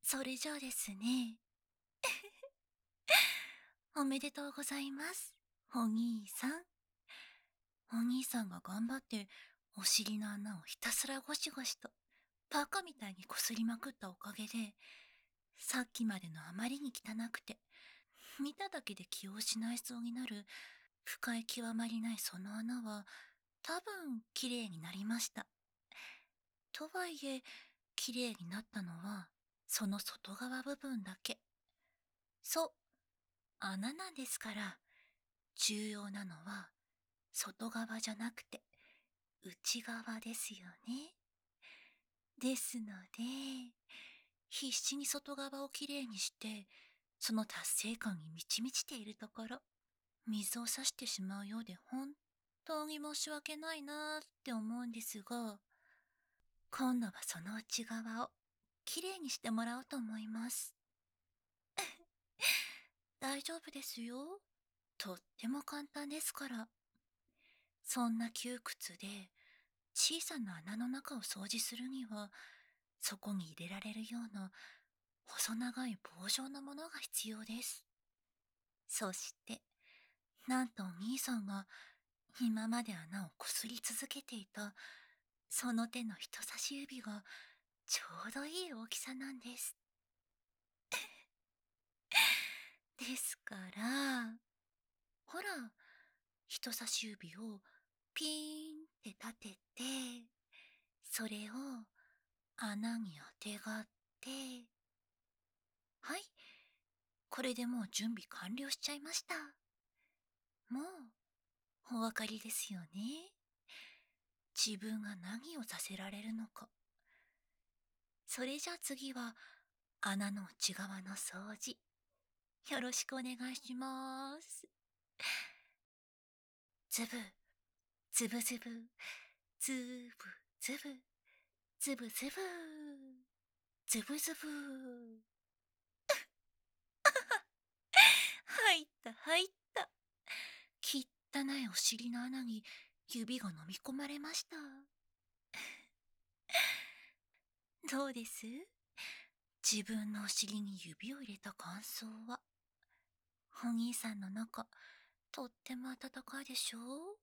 それじゃあですね。おめでとうございます。お兄さん。お兄さんが頑張ってお尻の穴をひたすらゴシゴシとバカみたいにこすりまくったおかげで、さっきまでのあまりに汚くて見ただけで気を失いそうになる深い極まりないその穴は多分綺麗になりました。とはいえ綺麗になったのはその外側部分だけ。そう、穴なんですから。重要なのは外側じゃなくて内側ですよね。ですので、必死に外側をきれいにしてその達成感に満ち満ちているところ、水を差してしまうようで本当に申し訳ないなーって思うんですが、今度はその内側をきれいにしてもらおうと思います。大丈夫ですよ。とっても簡単ですから。そんな窮屈で小さな穴の中を掃除するには、そこに入れられるような細長い棒状のものが必要です。そして、なんとお兄さんが今まで穴をこすり続けていたその手の人差し指がちょうどいい大きさなんです。ですから、ほら、人差し指をピーンって立てて、それを穴にあてがって、はい、これでもう準備完了しちゃいました。もう、お分かりですよね。自分が何をさせられるのか。それじゃあ次は、穴の内側の掃除。よろしくお願いします。ズブ、ズブズブ、ズブズブ、ズブズブ、ズブズブ。入った入った。汚いお尻の穴に指が飲み込まれました。どうです？自分のお尻に指を入れた感想は。お兄さんの中、とっても温かいでしょう？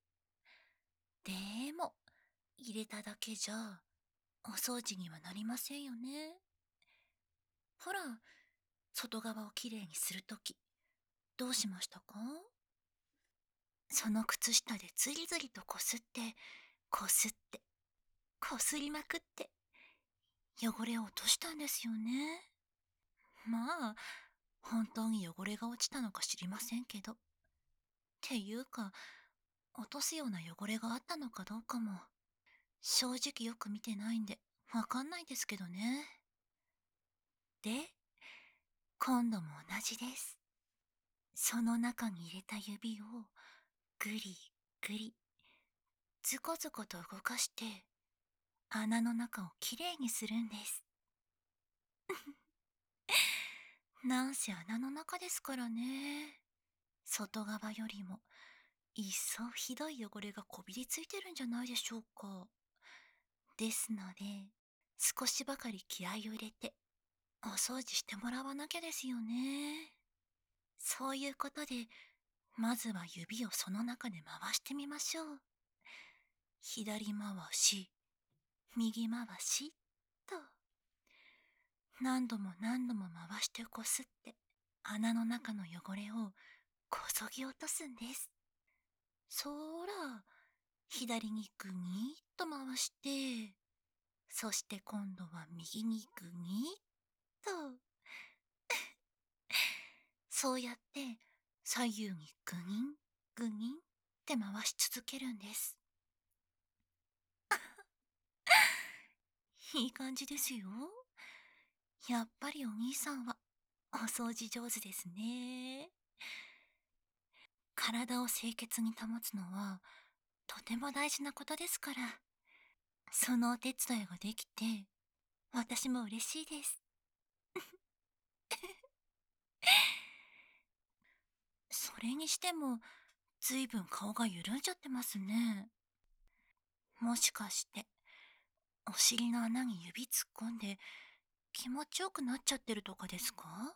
でも、入れただけじゃ、お掃除にはなりませんよね。ほら、外側をきれいにするとき、どうしましたか？その靴下でズリズリとこすって、こすって、こすりまくって、汚れを落としたんですよね。まあ、本当に汚れが落ちたのか知りませんけど。っていうか、落とすような汚れがあったのかどうかも、正直よく見てないんで、わかんないですけどね。で、今度も同じです。その中に入れた指を、ぐりぐり、ズコズコと動かして、穴の中をきれいにするんです。なんせ穴の中ですからね。外側よりも、一層ひどい汚れがこびりついてるんじゃないでしょうか。ですので、少しばかり気合を入れて、お掃除してもらわなきゃですよね。そういうことで、まずは指をその中で回してみましょう。左回し、右回し、と。何度も何度も回してこすって、穴の中の汚れをこそぎ落とすんです。そら、左にグニーっと回して、そして今度は右にグニーっと。そうやって左右にグニン、グニンって回し続けるんです。いい感じですよ。やっぱりお兄さんはお掃除上手ですね。体を清潔に保つのはとても大事なことですから、そのお手伝いができて私も嬉しいです。それにしてもずいぶん顔が緩んじゃってますね。もしかしてお尻の穴に指突っ込んで気持ちよくなっちゃってるとかですか？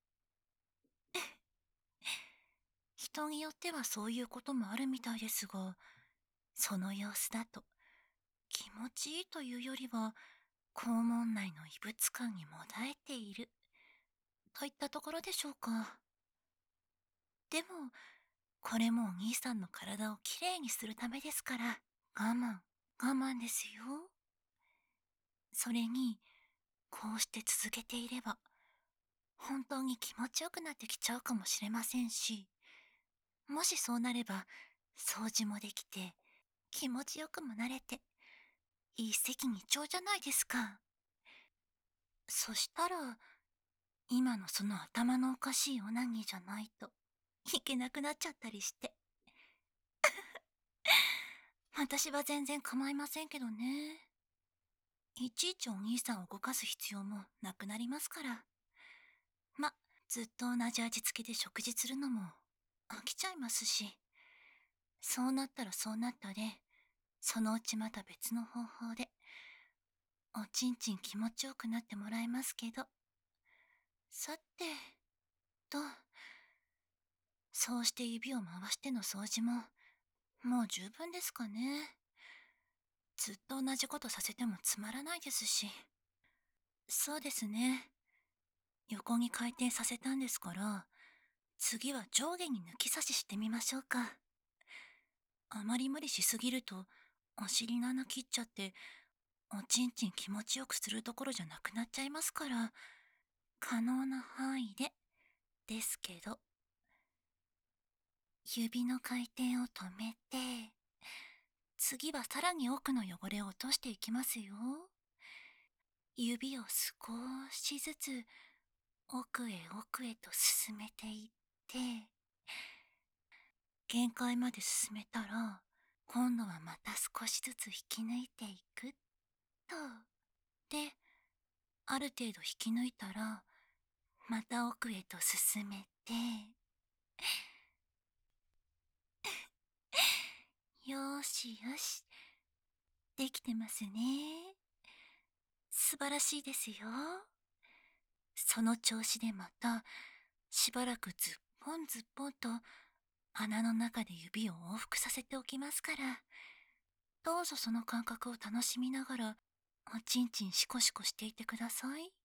人によってはそういうこともあるみたいですが、その様子だと気持ちいいというよりは、肛門内の異物感にもだえているといったところでしょうか。でも、これもお兄さんの体をきれいにするためですから、我慢、我慢ですよ。それに、こうして続けていれば、本当に気持ちよくなってきちゃうかもしれませんし、もしそうなれば、掃除もできて、気持ちよくもなれて、一石二鳥じゃないですか。そしたら、今のその頭のおかしいオナニーじゃないといけなくなっちゃったりして。私は全然構いませんけどね。いちいちお兄さんを動かす必要もなくなりますから。ま、ずっと同じ味付けで食事するのも飽きちゃいますし。そうなったらそうなったで、そのうちまた別の方法で、おちんちん気持ちよくなってもらいますけど。さて、と、そうして指を回しての掃除も、もう十分ですかね。ずっと同じことさせてもつまらないですし。そうですね。横に回転させたんですから、次は上下に抜き差ししてみましょうか。あまり無理しすぎると、お尻の穴切っちゃって、おちんちん気持ちよくするところじゃなくなっちゃいますから、可能な範囲で、ですけど、指の回転を止めて、次はさらに奥の汚れを落としていきますよ。指を少しずつ奥へ奥へと進めていって、限界まで進めたら、今度はまた少しずつ引き抜いていくと。で、ある程度引き抜いたら、また奥へと進めて、よーしよし、できてますね。素晴らしいですよ。その調子でまた、しばらくずっぽんずっぽんと、穴の中で指を往復させておきますから、どうぞその感覚を楽しみながら、おちんちんシコシコしていてください。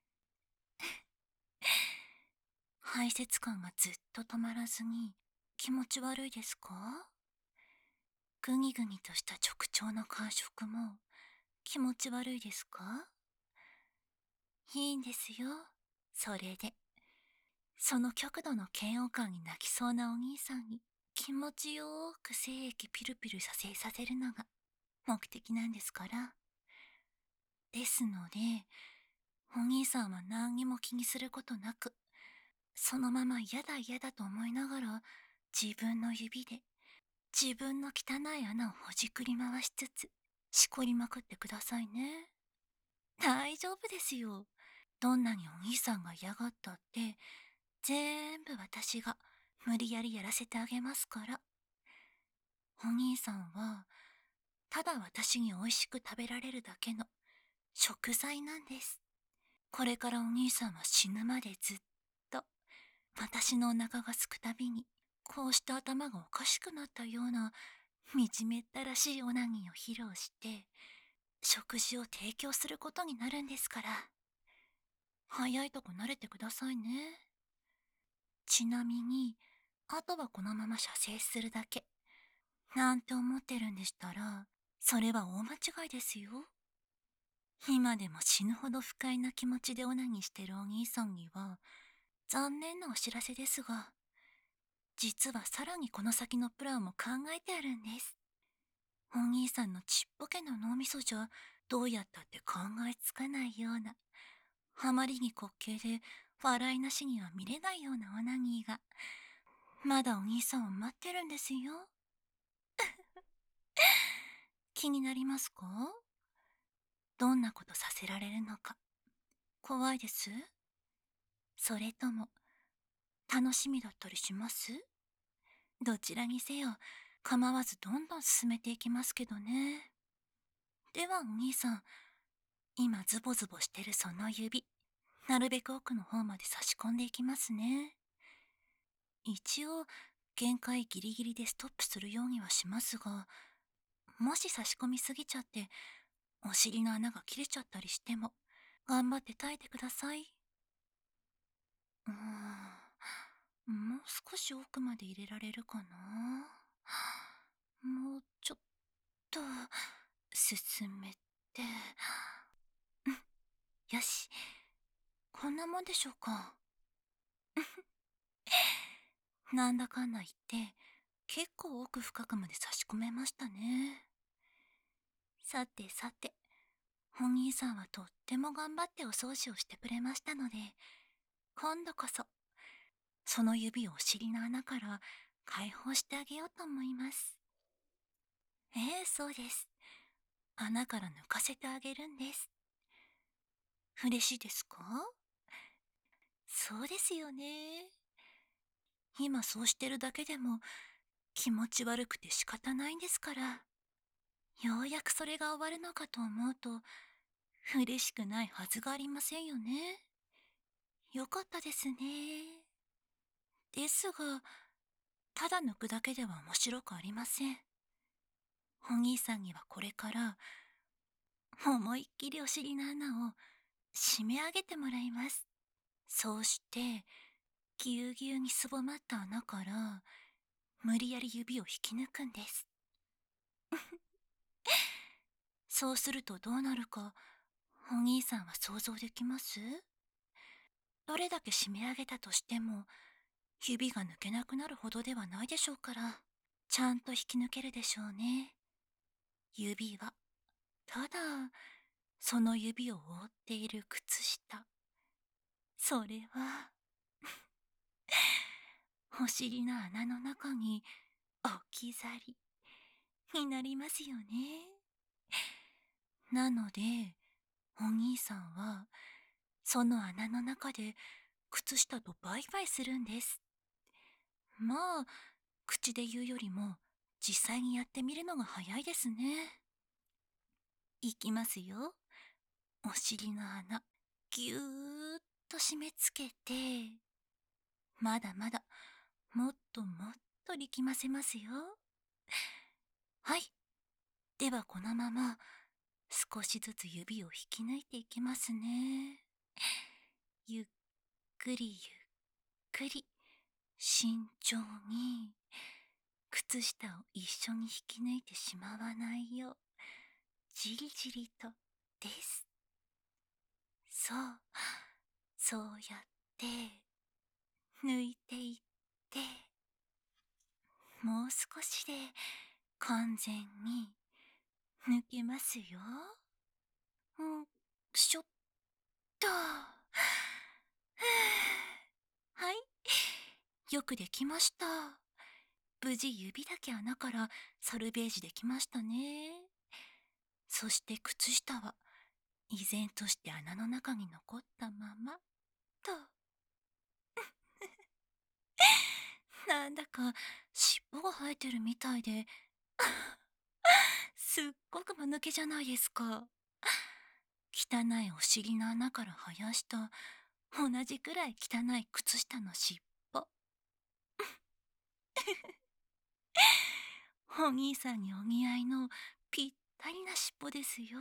排泄感がずっと止まらずに、気持ち悪いですか？グニグニとした直腸の感触も、気持ち悪いですか？いいんですよ。それで。その極度の嫌悪感に泣きそうなお兄さんに気持ちよーく精液ピルピルさせるのが目的なんですから。ですので、お兄さんは何にも気にすることなく、そのまま嫌だ嫌だと思いながら自分の指で自分の汚い穴をほじくり回しつつ、しこりまくってくださいね。大丈夫ですよ。どんなにお兄さんが嫌がったって、全部私が無理やりやらせてあげますから。お兄さんは、ただ私に美味しく食べられるだけの食材なんです。これからお兄さんは死ぬまでずっと、私のお腹がすくたびに、こうして頭がおかしくなったような、惨めったらしいオナニーを披露して、食事を提供することになるんですから。早いとこ慣れてくださいね。ちなみに、あとはこのまま射精するだけ。なんて思ってるんでしたら、それは大間違いですよ。今でも死ぬほど不快な気持ちでオナニーしてるお兄さんには、残念なお知らせですが、実はさらにこの先のプランも考えてあるんです。お兄さんのちっぽけな脳みそじゃ、どうやったって考えつかないような、あまりに滑稽で笑いなしには見れないようなオナニーが、まだお兄さんを待ってるんですよ。気になりますか？どんなことさせられるのか。怖いです？それとも、楽しみだったりします？どちらにせよ、構わずどんどん進めていきますけどね。ではお兄さん、 今ズボズボしてるその指、なるべく奥の方まで差し込んでいきますね。一応、限界ギリギリでストップするようにはしますが、もし差し込みすぎちゃって、お尻の穴が切れちゃったりしても、頑張って耐えてください。もう少し奥まで入れられるかな。もうちょっと、進めて。よし、こんなもんでしょうか。なんだかんだ言って、結構奥深くまで差し込めましたね。さてさて、お兄さんはとっても頑張ってお掃除をしてくれましたので、今度こそ、その指をお尻の穴から解放してあげようと思います。そうです。穴から抜かせてあげるんです。嬉しいですか？そうですよね。今そうしてるだけでも気持ち悪くて仕方ないんですから。ようやくそれが終わるのかと思うと、嬉しくないはずがありませんよね。よかったですね。ですが、ただ抜くだけでは面白くありません。お兄さんにはこれから、思いっきりお尻の穴を締め上げてもらいます。そうして、ぎゅうぎゅうにすぼまった穴から、無理やり指を引き抜くんです。そうするとどうなるか、お兄さんは想像できます？どれだけ締め上げたとしても、指が抜けなくなるほどではないでしょうから、ちゃんと引き抜けるでしょうね。指は、ただ、その指を覆っている靴下。それは、お尻の穴の中に置き去りになりますよね。なので、お兄さんは、その穴の中で靴下とバイバイするんです。まあ、口で言うよりも、実際にやってみるのが早いですね。いきますよ。お尻の穴、ぎゅーっと締め付けて、まだまだ、もっともっと力ませますよ。はい。ではこのまま、少しずつ指を引き抜いていきますね。ゆっくりゆっくり、慎重に、靴下を一緒に引き抜いてしまわないよう、じりじりとです。そう、そうやって、抜いていって、もう少しで完全に抜けますよ。ん、しょっと。はい、よくできました。無事指だけ穴からサルベージできましたね。そして靴下は依然として穴の中に残ったままと。なんだか尻尾が生えてるみたいで、すっごく間抜けじゃないですか。汚いお尻の穴から生やした同じくらい汚い靴下の尻尾。お兄さんにお似合いのぴったりな尻尾ですよ。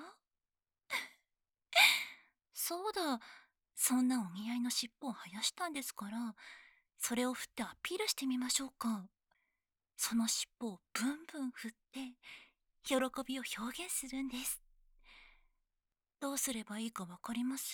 そうだ、そんなお似合いの尻尾を生やしたんですから、それを振ってアピールしてみましょうか。その尻尾をブンブン振って、喜びを表現するんです。どうすればいいかわかります？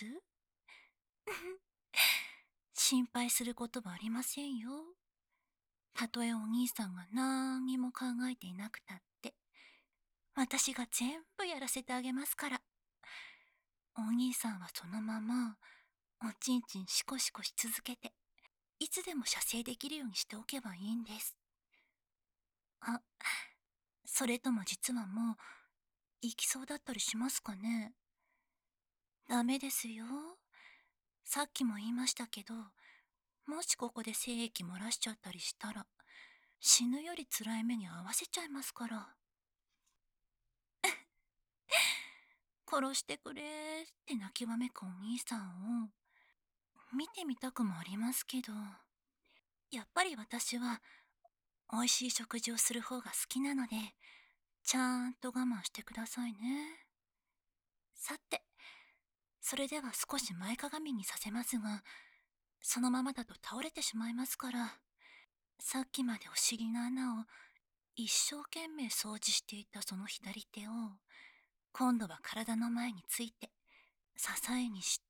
心配することはありませんよ。たとえお兄さんが何にも考えていなくたって、私が全部やらせてあげますから。お兄さんはそのまま、おちんちんシコシコし続けて、いつでも射精できるようにしておけばいいんです。あ、それとも実はもう、行きそうだったりしますかね？ダメですよ。さっきも言いましたけど、もしここで精液漏らしちゃったりしたら、死ぬより辛い目に遭わせちゃいますから。 殺してくれーって泣きわめくお兄さんを見てみたくもありますけど、やっぱり私は美味しい食事をする方が好きなので、ちゃんと我慢してくださいね。さて、それでは少し前かがみにさせますが、そのままだと倒れてしまいますから、さっきまでお尻の穴を一生懸命掃除していたその左手を、今度は体の前について、支えにして、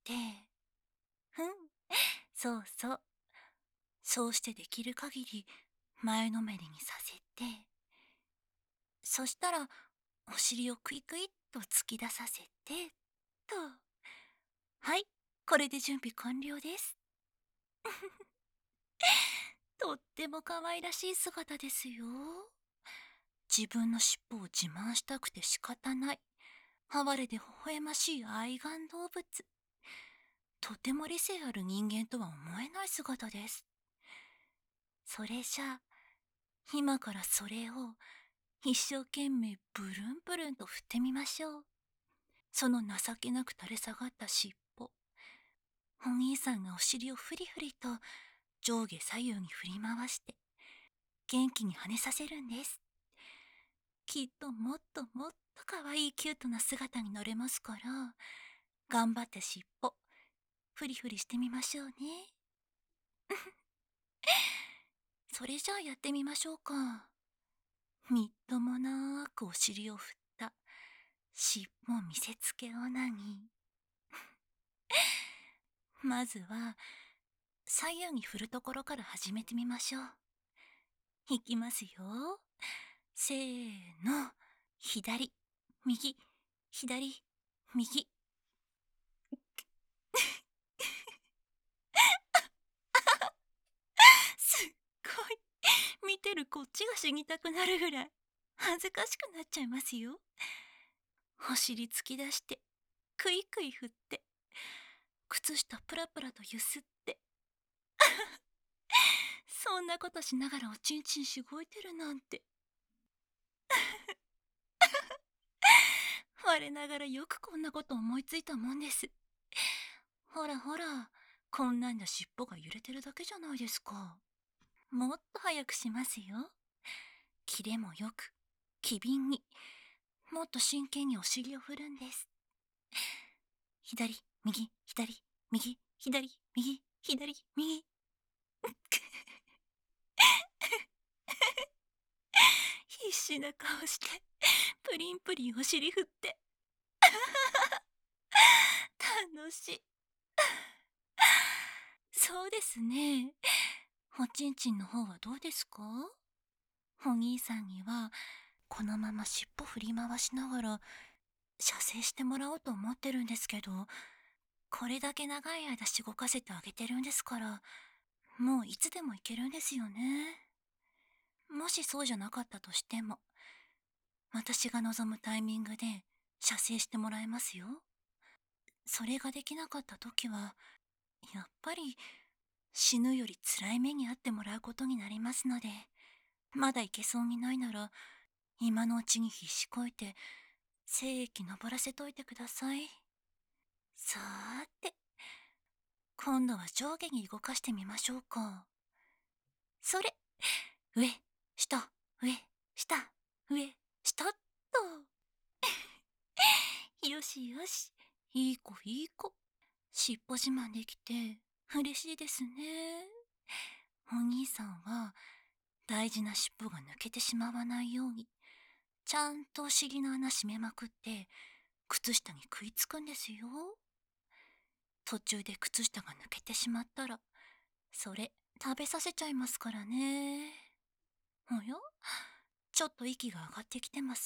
そうそう。そうしてできる限り前のめりにさせて、そしたらお尻をクイクイっと突き出させて、と。はい、これで準備完了です。とっても可愛らしい姿ですよ。自分の尻尾を自慢したくて仕方ない。哀れで微笑ましい愛玩動物。とても理性ある人間とは思えない姿です。それじゃあ、今からそれを一生懸命ブルンブルンと振ってみましょう。その情けなく垂れ下がった尻尾。お兄さんがお尻をフリフリと上下左右に振り回して元気に跳ねさせるんです。きっともっともっと可愛いキュートな姿になれますから、頑張って尻尾フリフリしてみましょうね。それじゃあやってみましょうか。みっともなくお尻を振った尻尾見せつけオナニー。まずは左右に振るところから始めてみましょう。いきますよ。せーの。左、右、左、右。すっごい。見てるこっちが死にたくなるぐらい恥ずかしくなっちゃいますよ。お尻突き出して、クイクイ振って、靴下プラプラとゆすって。そんなことしながらおちんちんしごいてるなんて。我ながらよくこんなこと思いついたもんです。ほらほら、こんなんじゃ尻尾が揺れてるだけじゃないですか。もっと早くしますよ。キレもよく、機敏に、もっと真剣にお尻を振るんです。左、右、左、右、左、右、左、右。必死な顔して、プリンプリンお尻振って。楽しい。そうですね。おちんちんの方はどうですか？お兄さんには、このまま尻尾振り回しながら、射精してもらおうと思ってるんですけど、これだけ長い間しごかせてあげてるんですから、もういつでもいけるんですよね。もしそうじゃなかったとしても、私が望むタイミングで射精してもらえますよ。それができなかった時は、やっぱり死ぬより辛い目に遭ってもらうことになりますので、まだいけそうにないなら、今のうちに必死こいて、精液登らせといてください。さーて、今度は上下に動かしてみましょうか。それ、上、下、上、下、上、下っと。よしよし、いい子いい子。尻尾自慢できて嬉しいですね。お兄さんは大事な尻尾が抜けてしまわないように、ちゃんとお尻の穴閉めまくって靴下に食いつくんですよ。途中で靴下が抜けてしまったら、それ食べさせちゃいますからね。おや、ちょっと息が上がってきてます？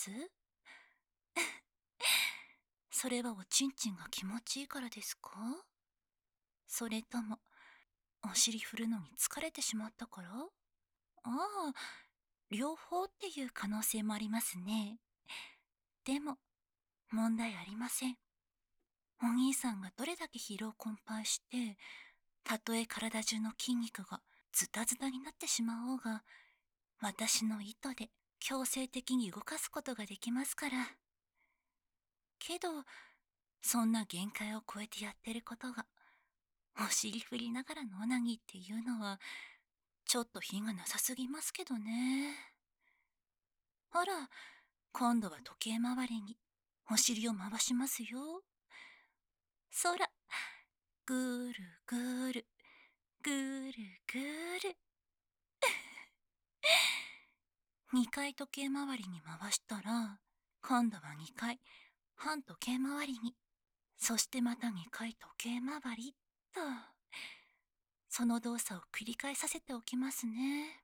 それはおちんちんが気持ちいいからですか？それともお尻振るのに疲れてしまったから？ああ、両方っていう可能性もありますね。でも問題ありません。お兄さんがどれだけ疲労困憊して、たとえ体中の筋肉がズタズタになってしまおうが、私の意図で強制的に動かすことができますから。けど、 そんな限界を超えてやってることが、お尻振りながらのオナニーっていうのは、ちょっと品がなさすぎますけどね。ほら、今度は時計回りにお尻を回しますよ。そら、ぐーるぐーる、ぐーるぐーる。2回時計回りに回したら、今度は2回反時計回りに、そしてまた2回時計回りっと、その動作を繰り返させておきますね。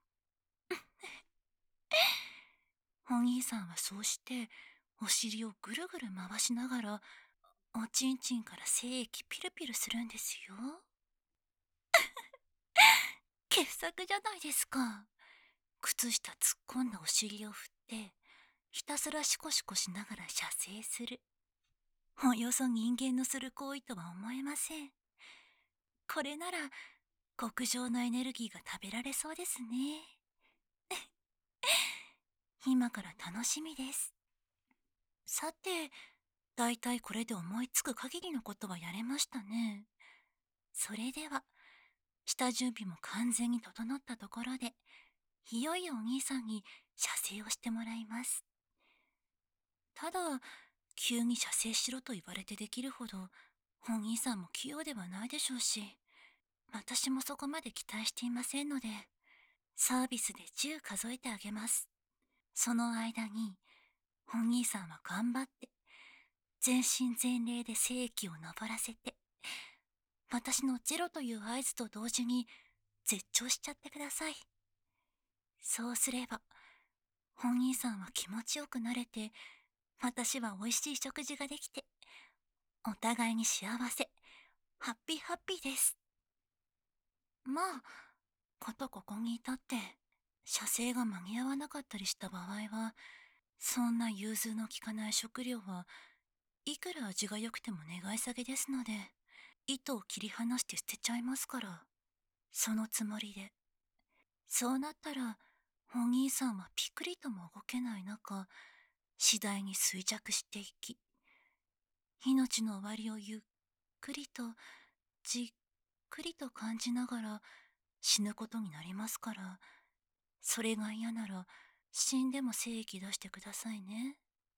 お兄さんはそうしてお尻をぐるぐる回しながら、おちんちんから精液ピルピルするんですよ。傑作じゃないですか。靴下突っ込んだお尻を振ってひたすらシコシコしながら射精する。およそ人間のする行為とは思えません。これなら極上のエネルギーが食べられそうですね。今から楽しみです。さて、だいたいこれで思いつく限りのことはやれましたね。それでは、下準備も完全に整ったところで、いよいよお兄さんに射精をしてもらいます。ただ、急に射精しろと言われてできるほど、お兄さんも器用ではないでしょうし、私もそこまで期待していませんので、サービスで10数えてあげます。その間に、お兄さんは頑張って、全身全霊で精液を昇らせて、私のゼロという合図と同時に絶頂しちゃってください。そうすれば、お兄さんは気持ちよくなれて、私は美味しい食事ができて、お互いに幸せ、ハッピーハッピーです。まあ、ことここに至って、射精が間に合わなかったりした場合は、そんな融通の利かない食料はいくら味が良くても願い下げですので、糸を切り離して捨てちゃいますから、そのつもりで。そうなったら、お兄さんはピクリとも動けない中、次第に衰弱していき、命の終わりをゆっくりと、じっくりと感じながら死ぬことになりますから、それが嫌なら死んでも精液出してくださいね。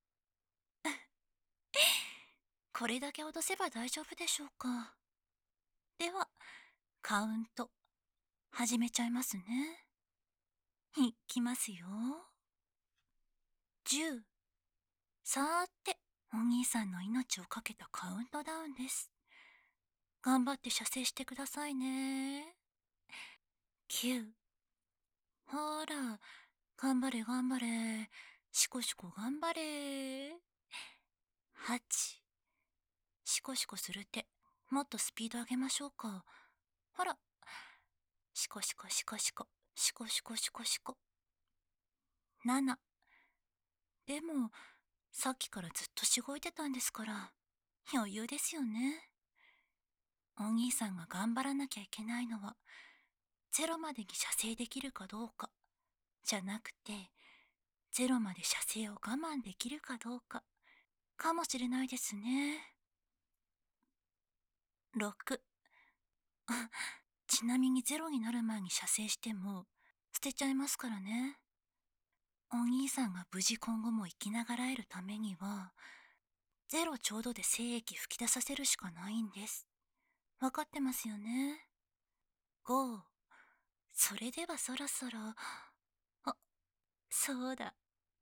これだけ脅せば大丈夫でしょうか。では、カウント、始めちゃいますね。いきますよ。10。さーて、お兄さんの命をかけたカウントダウンです。頑張って射精してくださいね。9。ほら、頑張れ頑張れ。シコシコ頑張れ。8。シコシコするって、もっとスピード上げましょうか。ほら、シコシコシコシコ、シコシコシコシコ。7。でも、さっきからずっとしごいてたんですから、余裕ですよね。お兄さんが頑張らなきゃいけないのは、ゼロまでに射精できるかどうか、じゃなくて、ゼロまで射精を我慢できるかどうか、かもしれないですね。6。あ、ちなみにゼロになる前に射精しても、捨てちゃいますからね。お兄さんが無事今後も生きながらえるためには、ゼロちょうどで精液吹き出させるしかないんです。わかってますよね。5。それではそろそろ、あ、そうだ。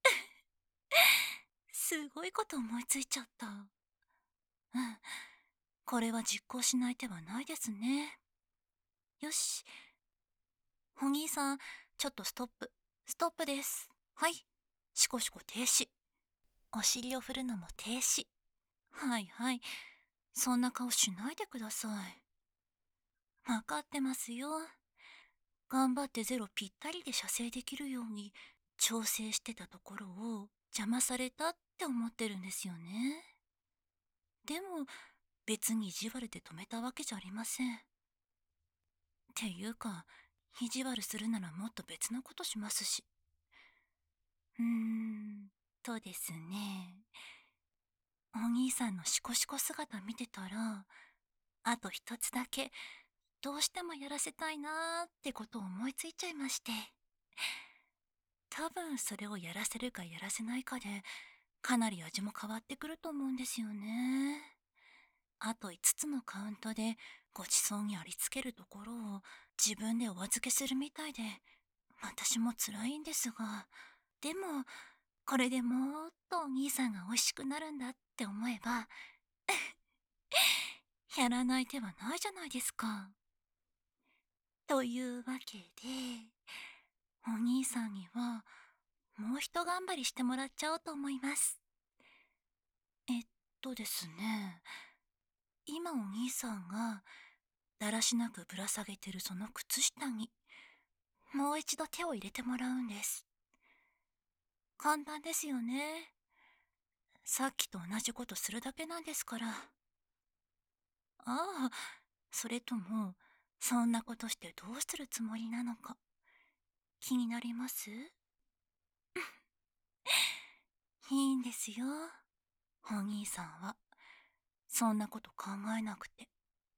すごいこと思いついちゃった。うん。これは実行しない手はないですね。よし。お兄さん、ちょっとストップ。ストップです。はい。シコシコ停止。お尻を振るのも停止。はいはい。そんな顔しないでください。わかってますよ。頑張ってゼロぴったりで射精できるように調整してたところを邪魔されたって思ってるんですよね。でも別に意地悪で止めたわけじゃありません。っていうか、意地悪するならもっと別のことしますし。ですね。 お兄さんのシコシコ姿見てたら、あと一つだけどうしてもやらせたいなーってことを思いついちゃいまして。多分それをやらせるかやらせないかで、かなり味も変わってくると思うんですよね。あと5つのカウントでごちそうにありつけるところを自分でお預けするみたいで、私も辛いんですが、でも、これでもっとお兄さんが美味しくなるんだって思えば、やらない手はないじゃないですか。というわけで、お兄さんにはもう一頑張りしてもらっちゃおうと思います。えっですね、今お兄さんがだらしなくぶら下げてるその靴下に、もう一度手を入れてもらうんです。簡単ですよね。さっきと同じことするだけなんですから。ああ、それとも、そんなことしてどうするつもりなのか、気になります？いいんですよ。お兄さんは、そんなこと考えなくて。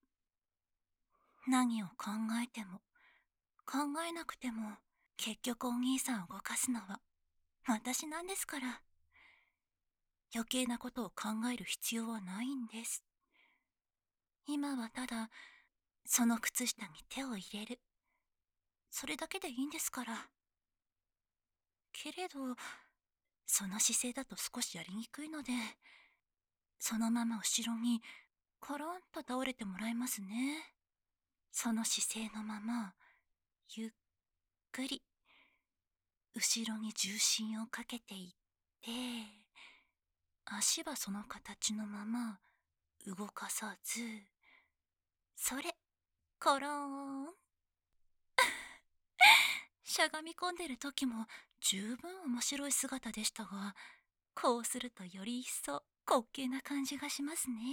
何を考えても、考えなくても、結局お兄さんを動かすのは、私なんですから。余計なことを考える必要はないんです。今はただ、その靴下に手を入れる。それだけでいいんですから。けれど、その姿勢だと少しやりにくいので、そのまま後ろにコロンと倒れてもらいますね。その姿勢のまま、ゆっくり、後ろに重心をかけていって、足はその形のまま動かさず、それ、コローン。しゃがみ込んでる時も十分面白い姿でしたが、こうするとより一層滑稽な感じがしますね。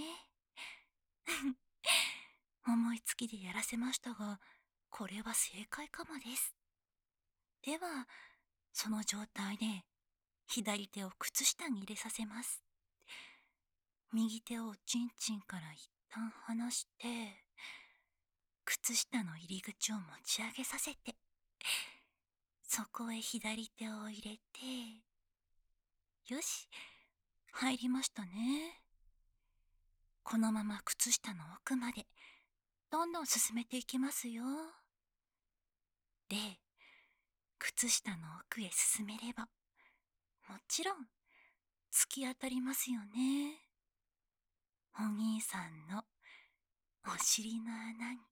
思いつきでやらせましたが、これは正解かもです。では、その状態で左手を靴下に入れさせます。右手をチンチンから一旦離して、靴下の入り口を持ち上げさせて、そこへ左手を入れて、よし、入りましたね。このまま靴下の奥までどんどん進めていきますよ。で、靴下の奥へ進めれば、もちろん突き当たりますよね。お兄さんのお尻の穴に。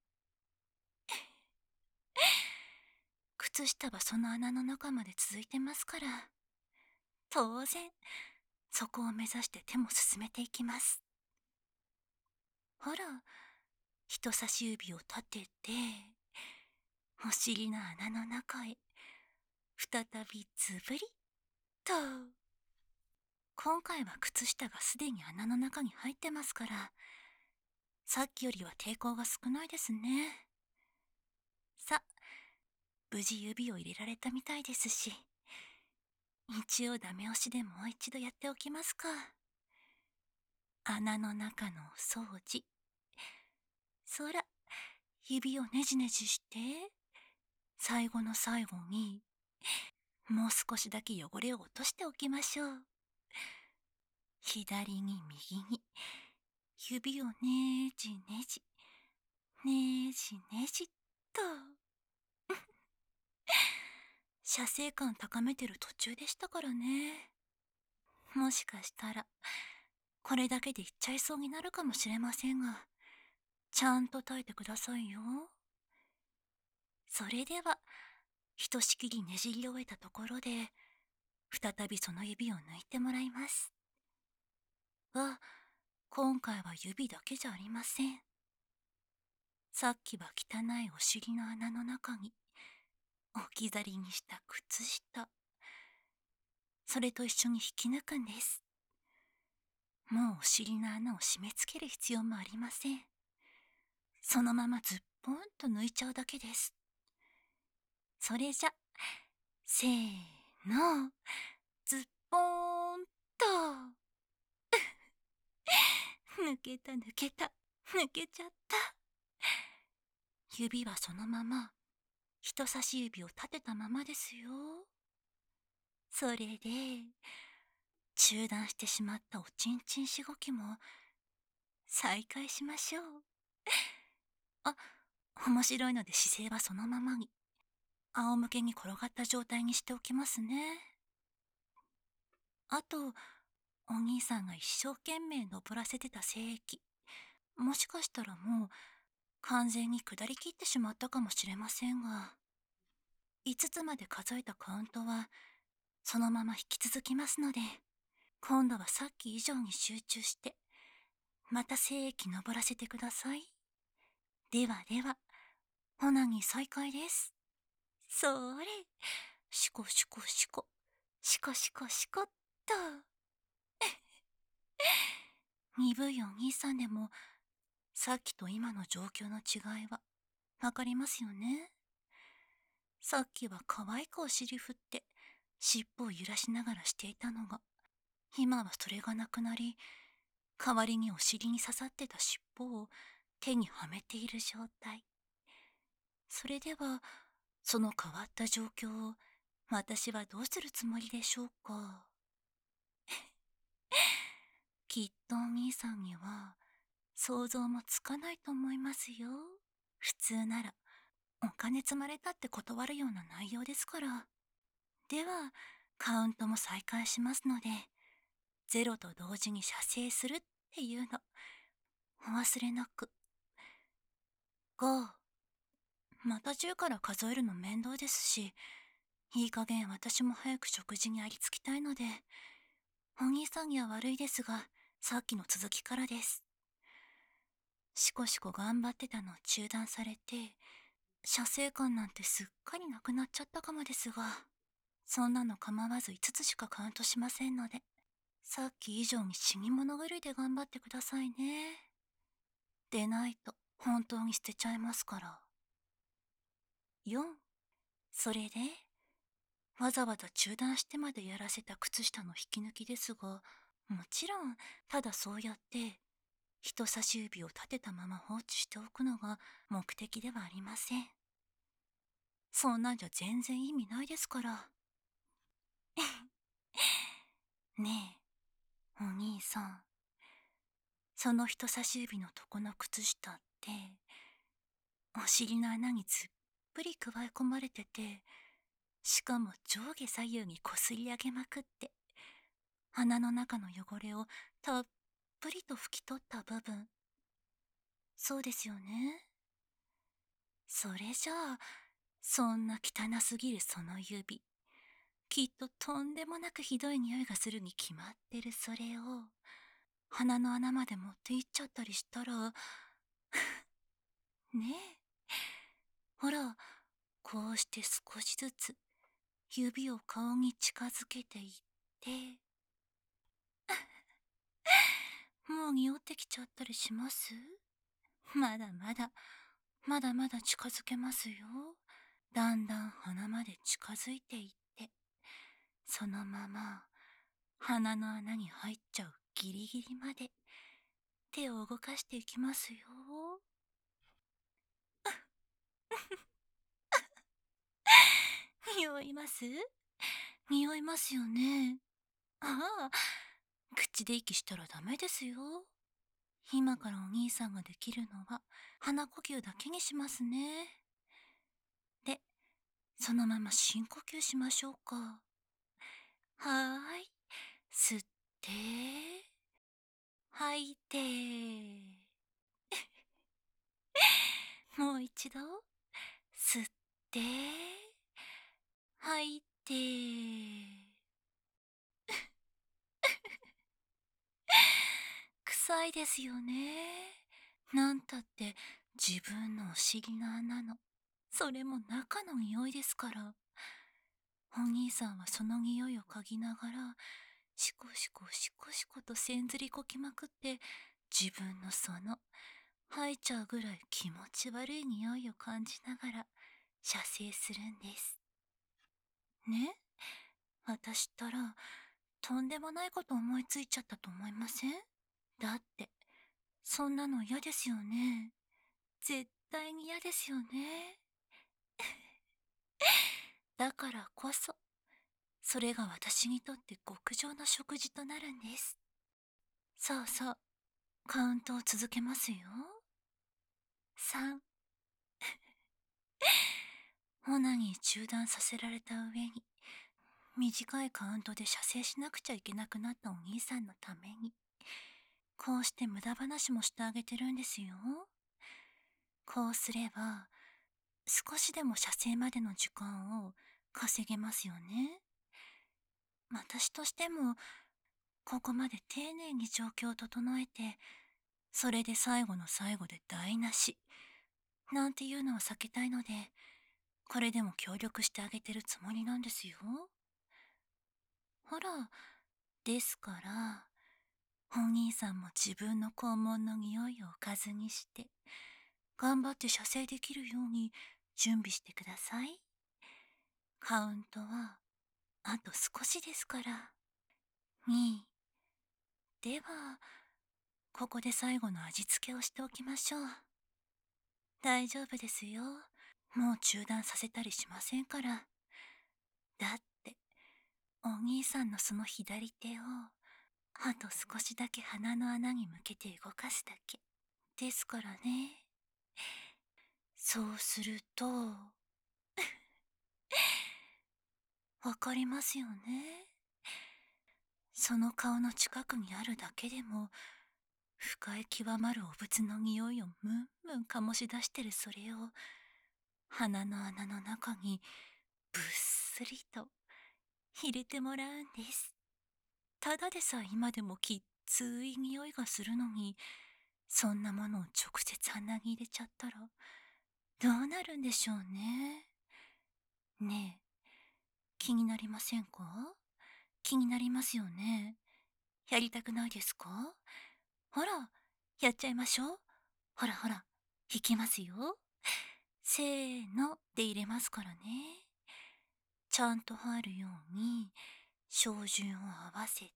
靴下はその穴の中まで続いてますから、当然そこを目指して手も進めていきます。ほら、人差し指を立てて、お尻の穴の中へ再びズブリッと。今回は靴下がすでに穴の中に入ってますから、さっきよりは抵抗が少ないですね。さ、無事指を入れられたみたいですし、一応ダメ押しでもう一度やっておきますか。穴の中のお掃除。そら、指をねじねじして、最後の最後に、もう少しだけ汚れを落としておきましょう。左に右に、指をねじねじ、ねじねじっと。射精感高めてる途中でしたからね。もしかしたら、これだけでいっちゃいそうになるかもしれませんが、ちゃんと耐えてくださいよ。それでは、ひとしきりねじり終えたところで、再びその指を抜いてもらいます。今回は指だけじゃありません。さっきは汚いお尻の穴の中に置き去りにした靴下、それと一緒に引き抜くんです。もうお尻の穴を締め付ける必要もありません。そのままズッポンと抜いちゃうだけです。それじゃ、せーの、ズッポーンと。 抜けた抜けた、抜けちゃった。指はそのまま、人差し指を立てたままですよ。それで、中断してしまったおちんちんしごきも、再開しましょう。あ、面白いので姿勢はそのままに、仰向けに転がった状態にしておきますね。あと、お兄さんが一生懸命登らせてた精液、もしかしたらもう完全に下りきってしまったかもしれませんが、5つまで数えたカウントはそのまま引き続きますので、今度はさっき以上に集中して、また精液登らせてください。ではでは、オナニー再開です。そーれ、シコシコシコ、シコシコシコっと。鈍いお兄さんでも、さっきと今の状況の違いは、わかりますよね。さっきは可愛くお尻振って、尻尾を揺らしながらしていたのが、今はそれがなくなり、代わりにお尻に刺さってた尻尾を手にはめている状態。それでは、その変わった状況を私はどうするつもりでしょうか。きっとお兄さんには想像もつかないと思いますよ。普通ならお金積まれたって断るような内容ですから。では、カウントも再開しますので、ゼロと同時に射精するっていうの、お忘れなく。5、また10から数えるの面倒ですし、いい加減私も早く食事にありつきたいので、お兄さんには悪いですが、さっきの続きからです。シコシコ頑張ってたのを中断されて、射精感なんてすっかりなくなっちゃったかもですが、そんなの構わず5つしかカウントしませんので、さっき以上に死に物狂いで頑張ってくださいね。でないと本当に捨てちゃいますから。4、それで、わざわざ中断してまでやらせた靴下の引き抜きですが、もちろん、ただそうやって、人差し指を立てたまま放置しておくのが目的ではありません。そんなんじゃ全然意味ないですから。ねえ、お兄さん。その人差し指のとこの靴下って、お尻の穴にずっぷり加え込まれてて、しかも上下左右にこすり上げまくって、穴の中の汚れをたっぷりと拭き取った部分。そうですよね。それじゃあ、そんな汚すぎるその指。きっととんでもなくひどい匂いがするに決まってるそれを、鼻の穴まで持って行っちゃったりしたら、ねえ。ほら、こうして少しずつ指を顔に近づけていって、もう匂ってきちゃったりします？まだまだ、まだまだ近づけますよ。だんだん鼻まで近づいていって、そのまま鼻の穴に入っちゃうギリギリまで手を動かしていきますよ。匂います？匂いますよね。ああ、口で息したらダメですよ。今からお兄さんができるのは鼻呼吸だけにしますね。で、そのまま深呼吸しましょうか。はーい。吸って、吐いて。もう一度。吸って、吐いて。臭いですよね。なんたって自分のお尻の穴の、それも中の匂いですから。お兄さんはその匂いを嗅ぎながら、シコシコシコシコとせんずりこきまくって、自分のその、吐いちゃうぐらい気持ち悪い匂いを感じながら、射精するんです。ね、私ったら、とんでもないこと思いついちゃったと思いません？だって、 そんなの嫌ですよね。絶対に嫌ですよね。だからこそ、それが私にとって極上の食事となるんです。そうそう、カウントを続けますよ。3、オナニー中断させられた上に、短いカウントで射精しなくちゃいけなくなったお兄さんのために、こうして無駄話もしてあげてるんですよ。こうすれば、少しでも射精までの時間を稼げますよね。私としても、ここまで丁寧に状況を整えて、それで最後の最後で台無し、なんていうのは避けたいので、これでも協力してあげてるつもりなんですよ。ほら、ですから、お兄さんも自分の肛門の匂いをおかずにして、頑張って射精できるように準備してください。カウントは、あと少しですから。2、では、ここで最後の味付けをしておきましょう。大丈夫ですよ。もう中断させたりしませんから。だって、お兄さんのその左手を、あと少しだけ鼻の穴に向けて動かすだけ。ですからね。そうすると、わかりますよね。その顔の近くにあるだけでも、不快極まるお仏の匂いをムンムン醸し出してるそれを、鼻の穴の中にぶっすりと入れてもらうんです。ただでさえ今でもきっつい匂いがするのに、そんなものを直接鼻に入れちゃったら、どうなるんでしょうね。ねえ、気になりませんか？気になりますよね。やりたくないですか？ほら、やっちゃいましょう。ほらほら、弾きますよ。せーので入れますからね。ちゃんと入るように、照準を合わせて、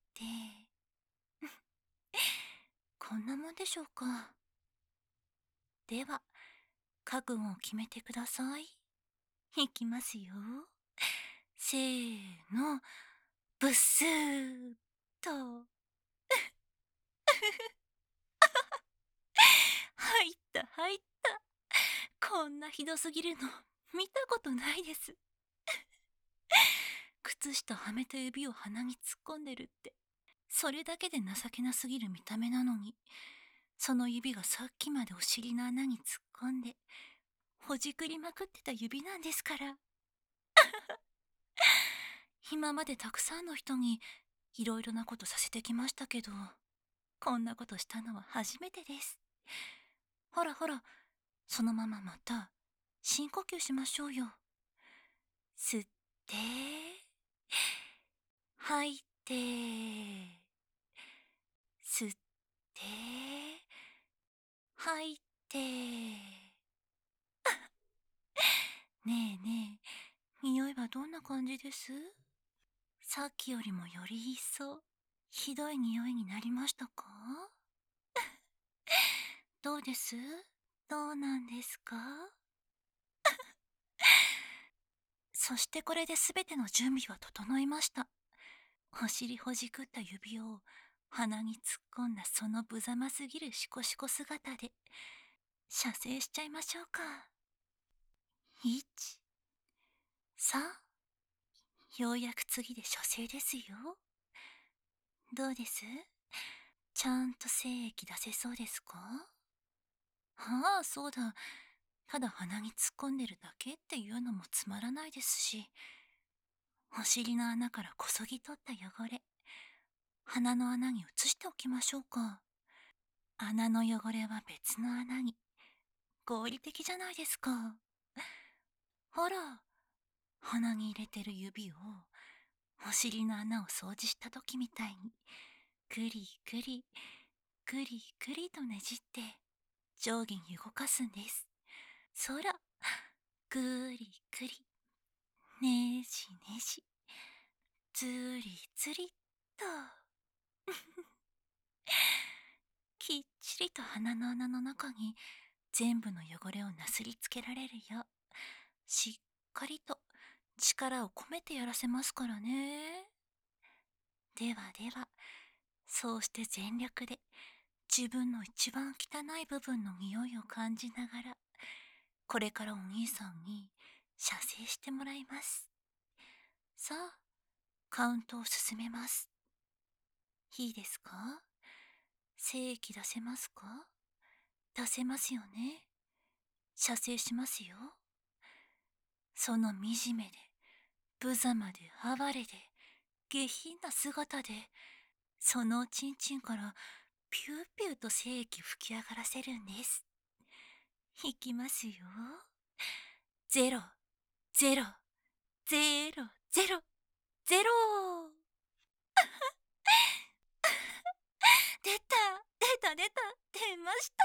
こんなもんでしょうか。では、覚悟を決めてください。いきますよ。せーの、ブッスーっと。入った入った。こんなひどすぎるの見たことないです。靴下はめた指を鼻に突っ込んでるって、それだけで情けなすぎる見た目なのに、その指がさっきまでお尻の穴に突っ込んで、ほじくりまくってた指なんですから。今までたくさんの人にいろいろなことさせてきましたけど、こんなことしたのは初めてです。ほらほら、そのまままた深呼吸しましょうよ。吸って、吐いて、吸って、吐いて。ねえねえ、匂いはどんな感じです？さっきよりもより一層ひどい匂いになりましたか？どうです？どうなんですか？そしてこれで全ての準備は整いました。お尻ほじくった指を鼻に突っ込んだその無様すぎるシコシコ姿で射精しちゃいましょうか。1、3、ようやく次で射精ですよ。どうです？ちゃんと精液出せそうですか？ああ、そうだ。ただ鼻に突っ込んでるだけっていうのもつまらないですし、お尻の穴からこそぎ取った汚れ、鼻の穴に移しておきましょうか。穴の汚れは別の穴に。合理的じゃないですか。ほら、鼻に入れてる指を、お尻の穴を掃除した時みたいに、ぐりぐり、ぐりぐりとねじって、上下に動かすんです。そら、ぐりぐり、ねじねじ、ずりずりっと。 きっちりと鼻の穴の中に全部の汚れをなすりつけられるよう、しっかりと力を込めてやらせますからね。ではでは、そうして全力で自分の一番汚い部分の匂いを感じながら、これからお兄さんに射精してもらいます。さあ、カウントを進めます。いいですか？精液出せますか？出せますよね。射精しますよ。その惨めで、無様で哀れで、下品な姿で、そのおちんちんからピューピューと精液吹き上がらせるんです。いきますよ。ゼロ、ゼロ、ゼロ、ゼロ、ゼロ。出た、出た、出た、出ました。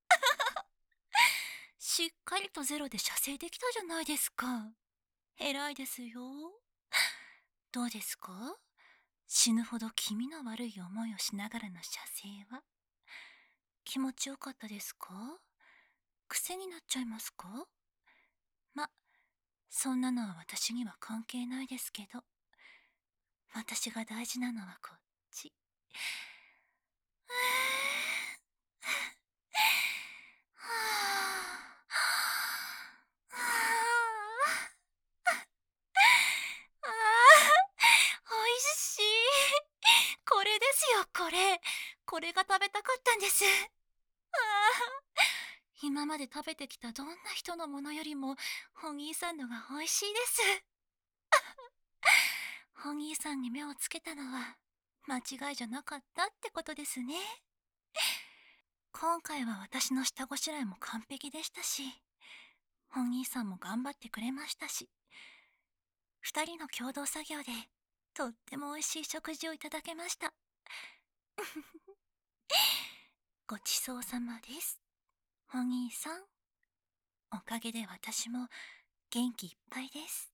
しっかりとゼロで射精できたじゃないですか。偉いですよ。どうですか？死ぬほど気味の悪い思いをしながらの射精は気持ちよかったですか？癖になっちゃいますか？ま、そんなのは私には関係ないですけど、私が大事なのはこっち。おいしい。これですよ、これ。これが食べたかったんです。今まで食べてきたどんな人のものよりも、ホギーさんのが美味しいです。ホギーさんに目をつけたのは、間違いじゃなかったってことですね。今回は私の下ごしらえも完璧でしたし、ホギーさんも頑張ってくれましたし、二人の共同作業で、とっても美味しい食事をいただけました。ごちそうさまです。ホギーさん。おかげで私も元気いっぱいです。